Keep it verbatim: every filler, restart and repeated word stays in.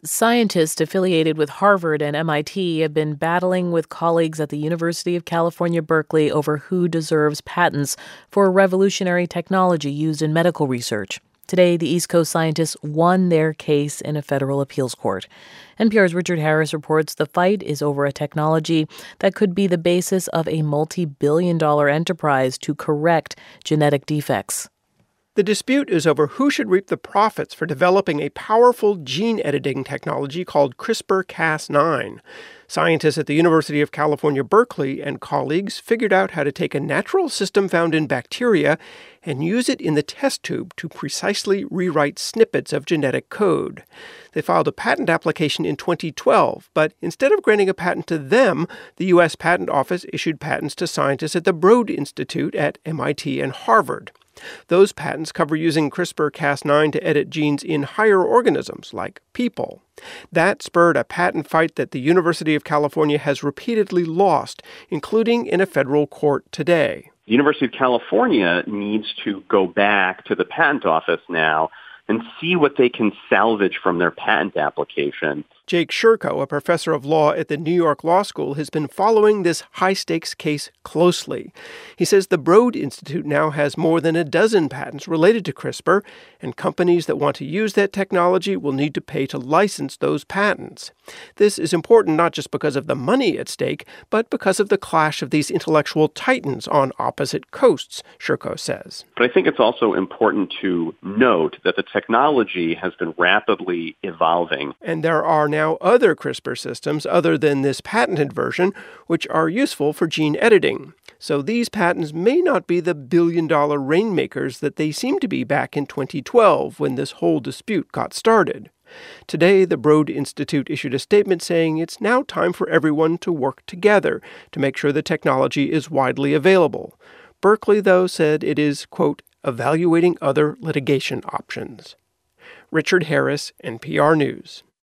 Scientists affiliated with Harvard and M I T have been battling with colleagues at the University of California, Berkeley over who deserves patents for revolutionary technology used in medical research. Today, the East Coast scientists won their case in a federal appeals court. N P R's Richard Harris reports the fight is over a technology that could be the basis of a multi-billion dollar enterprise to correct genetic defects. The dispute is over who should reap the profits for developing a powerful gene editing technology called CRISPR Cas nine. Scientists at the University of California, Berkeley and colleagues figured out how to take a natural system found in bacteria and use it in the test tube to precisely rewrite snippets of genetic code. They filed a patent application in twenty twelve, but instead of granting a patent to them, the U S Patent Office issued patents to scientists at the Broad Institute at M I T and Harvard. Those patents cover using CRISPR Cas nine to edit genes in higher organisms, like people. That spurred a patent fight that the University of California has repeatedly lost, including in a federal court today. The University of California needs to go back to the patent office now and see what they can salvage from their patent application. Jake Sherko, a professor of law at the New York Law School, has been following this high-stakes case closely. He says the Broad Institute now has more than a dozen patents related to CRISPR, and companies that want to use that technology will need to pay to license those patents. This is important not just because of the money at stake, but because of the clash of these intellectual titans on opposite coasts, Sherko says. But I think it's also important to note that the technology has been rapidly evolving. And there are now other CRISPR systems other than this patented version, which are useful for gene editing. So these patents may not be the billion-dollar rainmakers that they seemed to be back in twenty twelve when this whole dispute got started. Today, the Broad Institute issued a statement saying it's now time for everyone to work together to make sure the technology is widely available. Berkeley, though, said it is, quote, evaluating other litigation options. Richard Harris, N P R News.